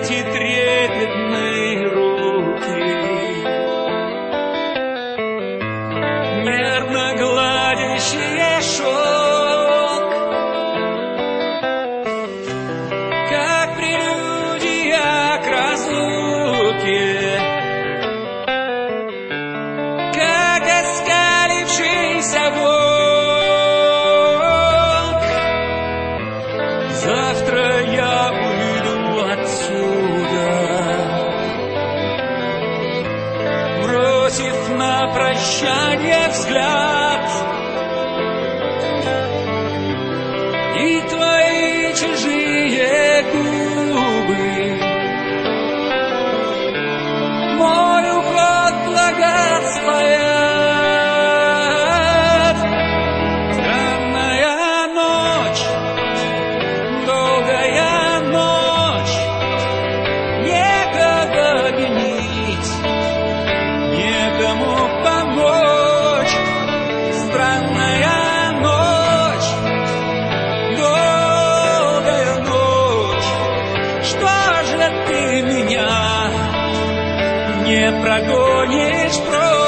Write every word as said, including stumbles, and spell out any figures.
эти трепетные руки, нервно гладящие шелк, как прелюдия к разлуке, как оскалившийся волк. Завтра я уйду отсюда, бросив на прощанье взгляд, и твои чужие губы мой уход благословят. Странная ночь, долгая ночь, некого винить, некому помочь. Странная ночь, долгая ночь, что же ты меня не прогонишь прочь?